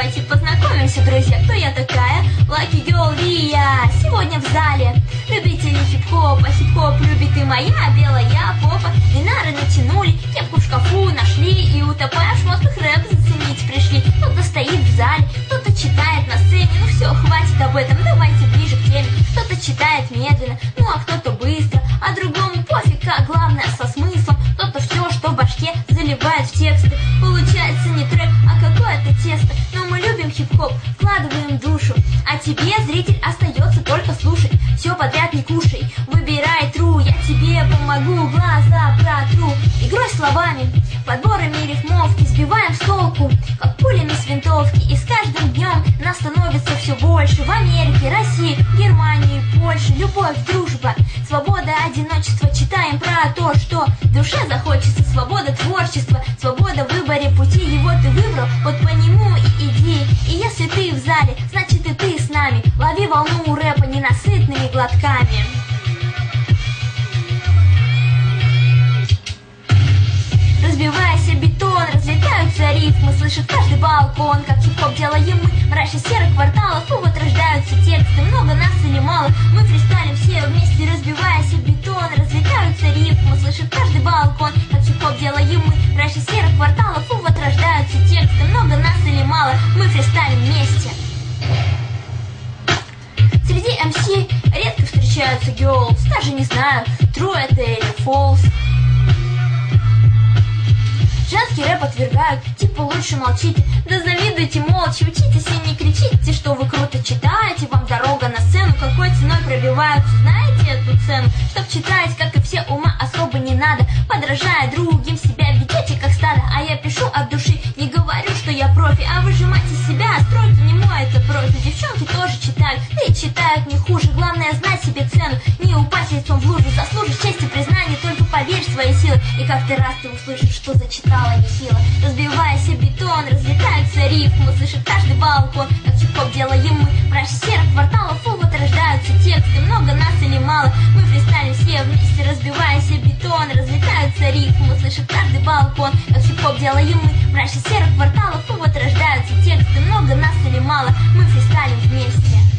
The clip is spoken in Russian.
давайте познакомимся, друзья. Кто я такая? Lucky Girl Ria. Сегодня в зале любители хип-хопа. Хип-хоп любит и моя белая попа. Динары натянули, кепку в шкафу нашли, и утопая в шмотках рэп заценить пришли. Кто-то стоит в зале, кто-то читает на сцене. Ну все, хватит об этом, давайте ближе к теме. Кто-то читает медленно, ну а кто-то быстро, а другому пофиг, как главное со смыслом. Кто-то все, что в башке, заливает в тексты. Получается не трек, а какое-то тесто. Но мы любим хип-хоп, вкладываем душу. А тебе, зритель, остается только слушать. Все подряд не кушай, выбирай true. Я тебе помогу, глаза протру. Игрой словами, подборами рифмовки сбиваем с толку, как пулями с винтовки. И с каждым днем нас становится все больше. В Америке, России, Германии, Польше. Любовь, дружба, свобода, одиночество. Читаем про то, что душе захочется. Свобода творчества, свобода в выборе пути. Его ты выбрал, вот по нему и иди. И если ты в зале, значит и ты с нами. Лови волну рэпа ненасытными глотками. Разбиваясь о бетон, разлетаются рифмы. Слышит каждый балкон, как хип-хоп делаем мы. Мрачно серых кварталов, и вот рождаются тексты. Много нас или мало, мы фристайлим все вместе. Разбиваясь о бетон, разлетаются рифмы. Слышит каждый балкон, как хип-хоп делаем мы. Мрачно серых кварталов, и вот рождаются тексты. Много нас или мало, мы фристайлим вместе. Среди MC редко встречаются girls. Даже не знаю, true это или false. Женский рэп отвергают, типа лучше молчите. Да завидуйте молча, учитесь и не кричите, что вы круто читаете. Вам дорога на сцену, какой ценой пробиваются. Знаете эту цену? Чтоб читать, как и все, ума особо не надо. Подражая другим, себя ведете как стадо. А я пишу от души, не говорю, что я профи. А выжимать из себя стройки не мой это профи. Девчонки тоже читают, да и читают не хуже. Главное знать себе цену, не упасть лицом в лужу. Заслужишь честь и признание, только поверь в свои силы. И как-то раз ты услышишь, что зачитала нехило. Разбиваясь о бетон, разлетаются рифмы. Слышит каждый балкон, как хип-хоп делаем мы. Мрачно серых кварталов, и вот рождаются тексты. Много нас или мало, мы фристайлим все вместе. Разбиваясь о бетон, разлетаются рифмы. Слышит каждый балкон, как хип-хоп делаем мы. Мрачно серых кварталов, и вот рождаются тексты. Много нас или мало, мы фристайлим вместе.